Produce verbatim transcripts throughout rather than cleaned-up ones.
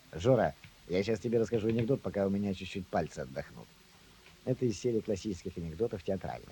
Жора, я сейчас тебе расскажу анекдот, пока у меня чуть-чуть пальцы отдохнут. Это из серии классических анекдотов театральных.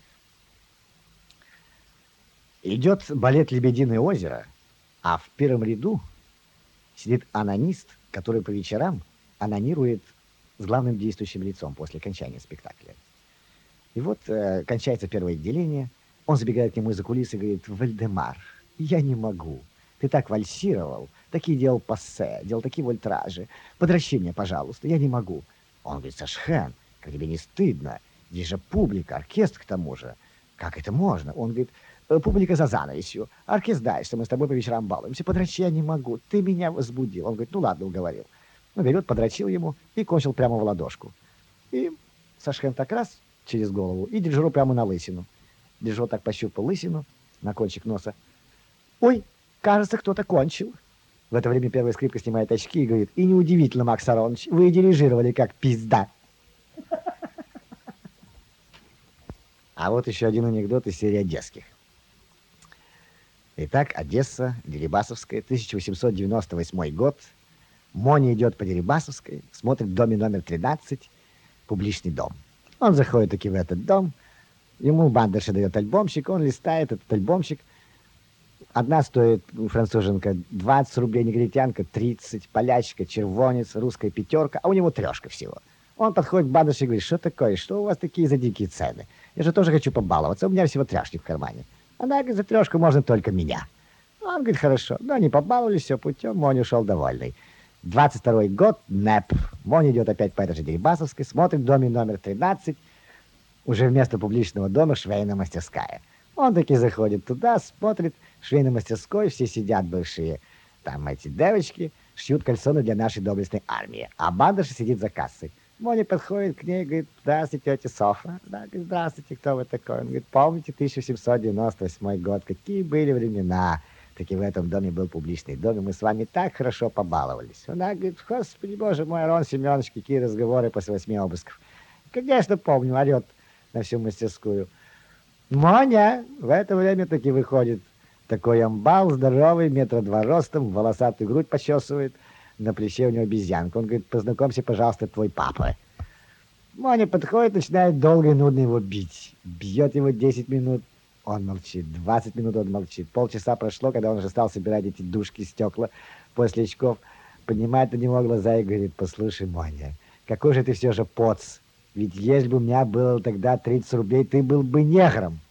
Идет балет «Лебединое озеро», а в первом ряду сидит анонист, который по вечерам анонирует с главным действующим лицом после окончания спектакля. И вот э, кончается первое отделение, он забегает к нему из-за кулисы и говорит: «Вальдемар, я не могу. Ты так вальсировал, такие делал пассе, делал такие вольтражи. Подращи мне, пожалуйста, я не могу». Он говорит: «Сашхен, как тебе не стыдно? Здесь же публика, оркестр к тому же. Как это можно?» Он говорит: «Э, «Публика за занавесью. Оркестр знает, что мы с тобой по вечерам балуемся. Подращи я не могу. Ты меня возбудил». Он говорит: «Ну ладно, уговорил». Ну, берет, подрочил ему и кончил прямо в ладошку. И Сашхен так раз через голову и дирижеру прямо на лысину. Дирижер так пощупал лысину на кончик носа. «Ой, кажется, кто-то кончил». В это время первая скрипка снимает очки и говорит: «И неудивительно, Макс Аронович, вы дирижировали как пизда». А вот еще один анекдот из серии одесских. Итак, Одесса, Дерибасовская, тысяча восемьсот девяносто восьмой год. Моня идет по Дерибасовской, смотрит в доме номер тринадцать, публичный дом. Он заходит таки в этот дом, ему бандерша дает альбомчик, он листает этот альбомчик. Одна стоит француженка двадцать рублей, негритянка тридцать, полячка, червонец, русская пятерка, а у него трешка всего. Он подходит к бандерше и говорит: «Что такое? Что у вас такие за дикие цены? Я же тоже хочу побаловаться, у меня всего трешки в кармане». Она говорит: «За трешку можно только меня». Он говорит: «Хорошо». Но они побаловались, все путем, Моня ушел довольный. двадцать второй год, НЭП. Моня идет опять по этой же Дерибасовской, смотрит в доме номер тринадцать, уже вместо публичного дома швейная мастерская. Он таки заходит туда, смотрит, в швейной мастерской все сидят большие. Там эти девочки шьют кальсоны для нашей доблестной армии, а бандерша сидит за кассой. Моня подходит к ней и говорит: «Здравствуйте, тетя Софа». Да, говорит: «Здравствуйте, кто вы такой?» Он говорит: «Помните тысяча семьсот девяносто восьмой год? Какие были времена?» Таки в этом доме был публичный дом, и мы с вами так хорошо побаловались. Она говорит: «Господи, боже мой, Арон Семенович, какие разговоры после восьми обысков». «Конечно, помню», орет на всю мастерскую. Моня в это время таки выходит такой амбал, здоровый, метра два ростом, волосатую грудь почесывает, на плече у него обезьянка. Он говорит: «Познакомься, пожалуйста, твой папа». Моня подходит, начинает долго и нудно его бить. Бьет его десять минут, он молчит. двадцать минут он молчит. Полчаса прошло, когда он уже стал собирать эти дужки, стекла после очков. Поднимает на него глаза и говорит: «Послушай, Моня, какой же ты все же поц. Ведь если бы у меня было тогда тридцать рублей, ты был бы негром».